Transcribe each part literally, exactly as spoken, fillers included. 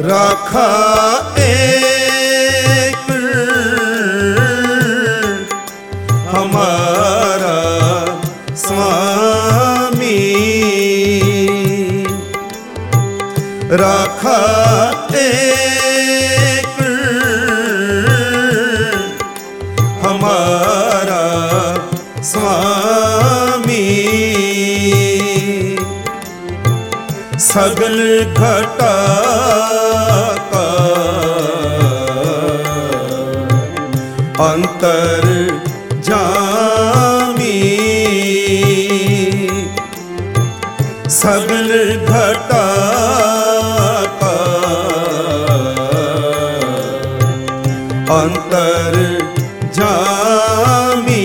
राखा एक हमारा स्वामी, राखा एक हमारा स्वामी, सगल घटा का अंतर जामी, सगल घटा का अंतर जामी,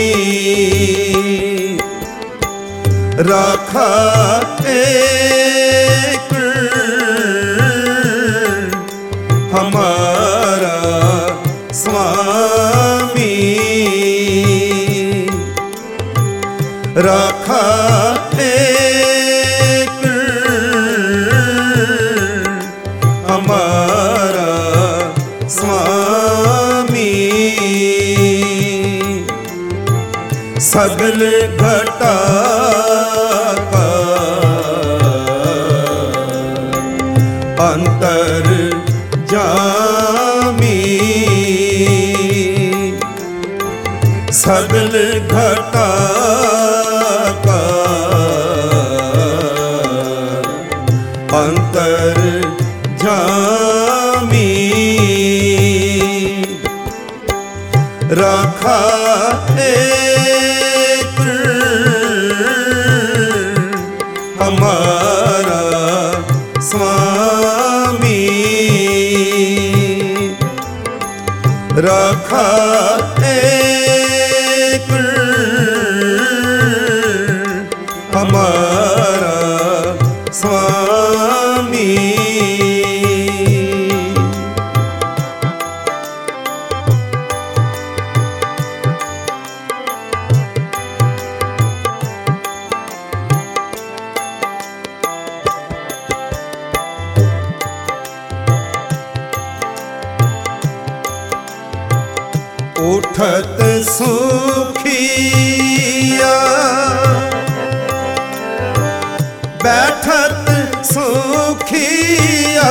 राखा एक हमारा स्वामी, राखा एक हमारा स्वामी, सगल घटा का अंतर जामी, सगल घटा का अंतर जामी, राखा एक हमारा स्वामी, राखा एक हमारा स्वामी। उठत सुखिया बैठत सुखिया,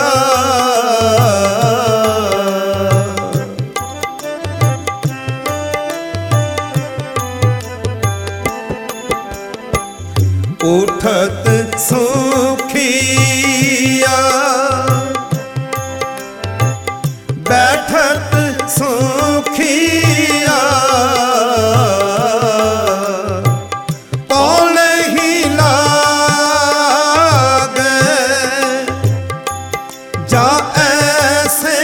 उठत सुखिया बैठत सुखिया, पौल ही लागे जा ऐसे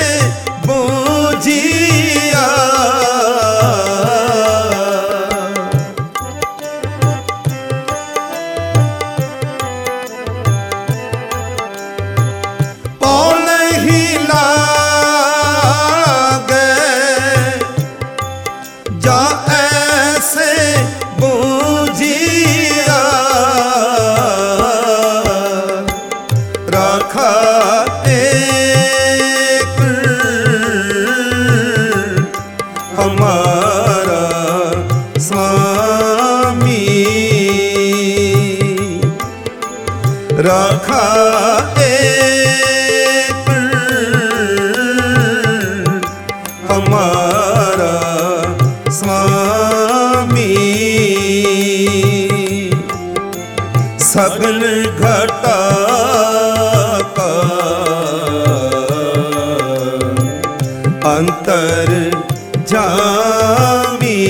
बूझिया, पौल ही लागे जा ऐसे बूझिया, राखा एक हमारा स्वामी, राखा एक हमारा स्वामी, सगल घटा का अंतर जामी,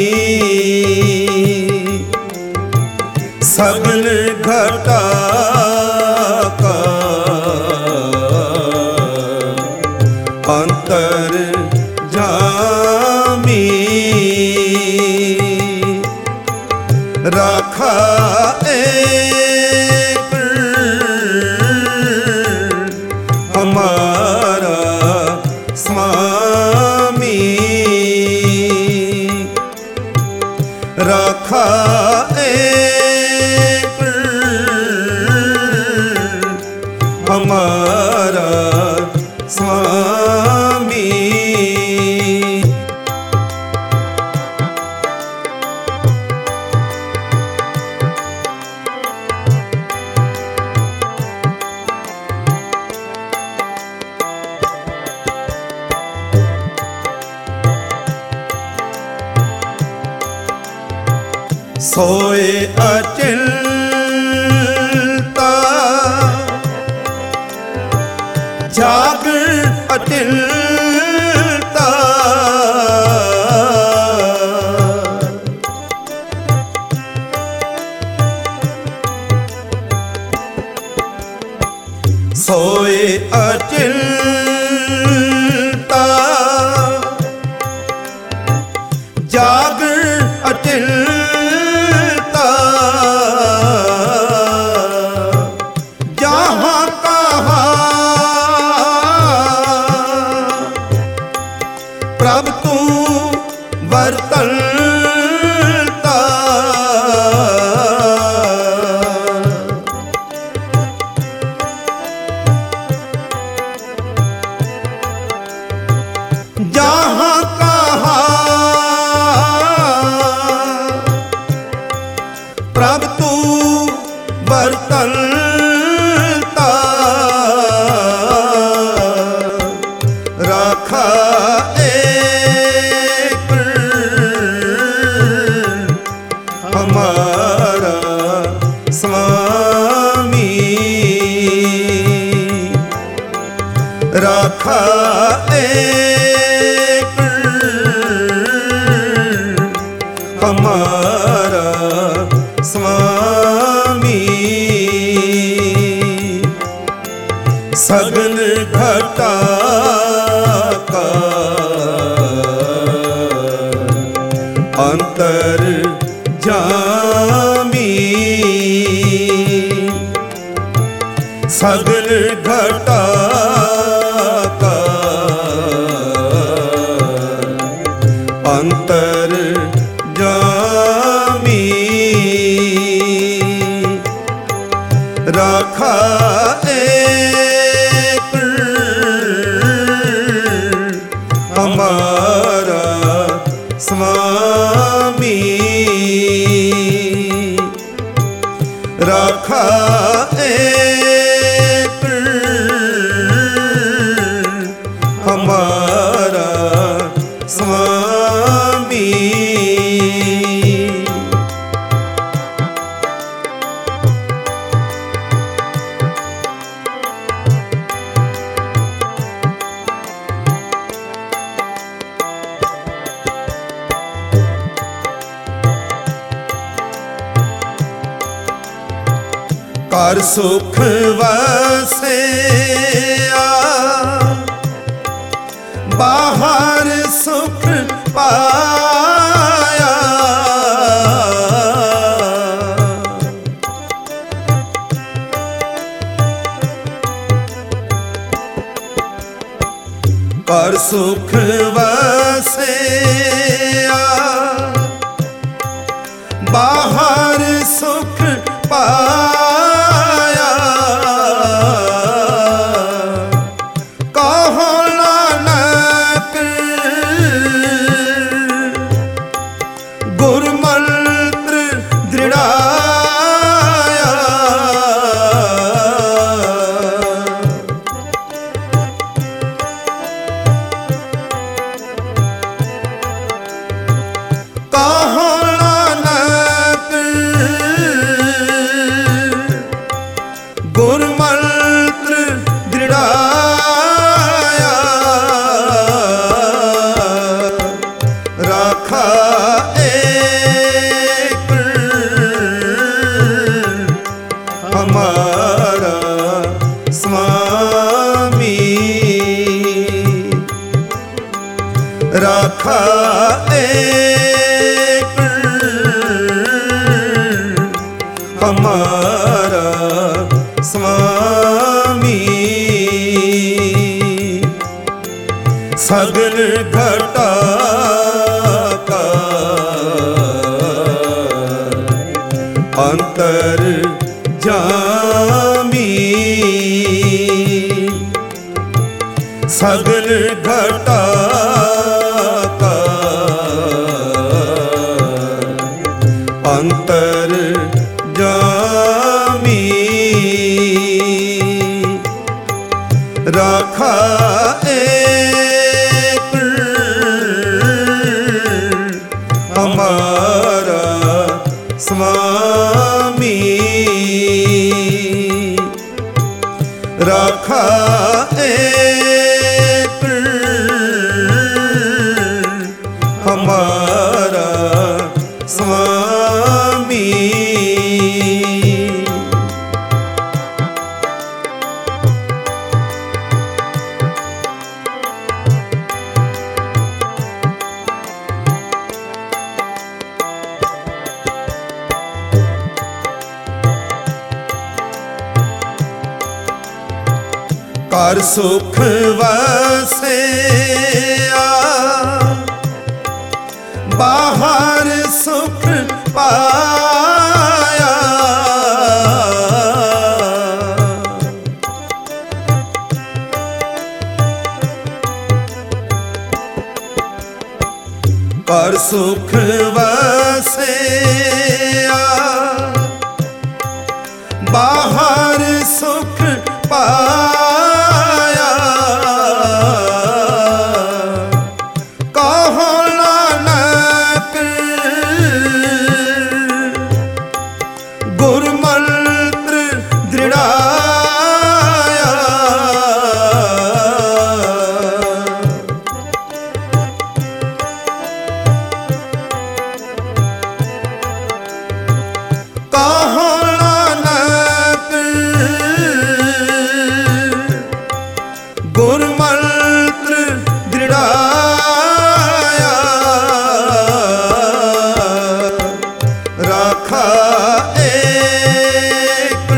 सगल घटा का अंतर जामी, राखा एक हमारा स्वामी, राखा एक हमारा सोए अचिंता जागर अचिंता सोए अचिंता जागर अचिंता जहाँ कहाँ प्रभु तू वर्तनता जहाँ प्रभु तू वर्तनता रखा एक हमारा स्वामी रखा एक हमारा स्वामी सगल घटा का अंतर जामी सगल घटा का अंतर जामी रखा एक हमारा स्वामी रखा एक हमारा स्वामी कर सुख वसिया बाहर सुख पाया कर सुख वसिया बाहर सुख पाया कहो नानक गुरु मंत्र दृढ़ाया कहो गुरु मंत्र दृढ़ाया रखा एक हमारा स्वामी रखा एक हमारा स्वामी सगल घटा का अंतर जामी सगल घटा का अंतर जामी रखा एक हमारा राखा एक हमारा स्वामी। कर सुख वसिया बाहर सुख पाया। कर सुख वसिया बाहर सुख पाया। कहो नानक गुर मंत्र दृढ़ाया। कहो गुर मंत्र दृढ़ाया। राखा एक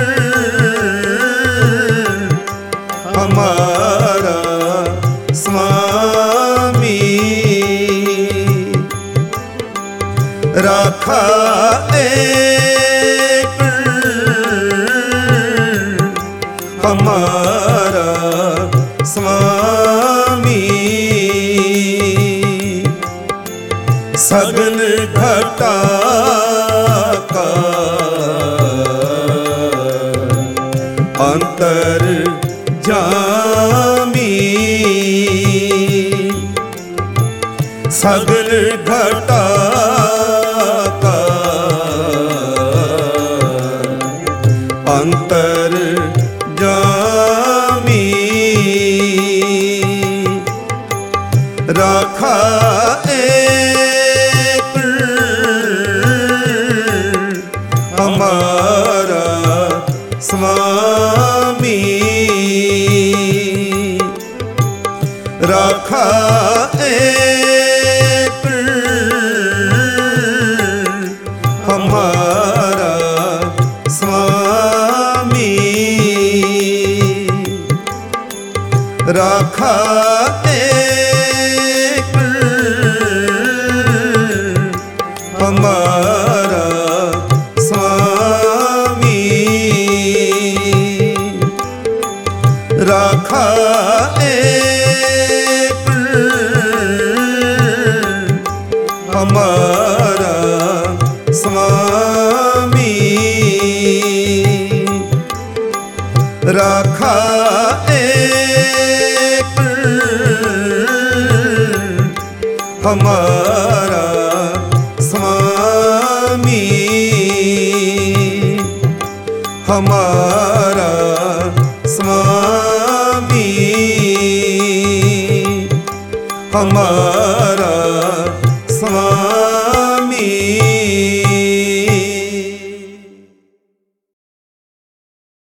हमारा स्वामी। राखा एक हमारा स्वामी। सगल घटा का अंतर जामी। सगल घटा का अंतर जामी। राखा एक हमारा स्वामी। राखा एक हमारा स्वामी। राखा एक हमारा स्वामी। राखा एक हमारा स्वामी। राखा एक हमारा स्वामी। हमारा स्वामी। हमारा स्वामी।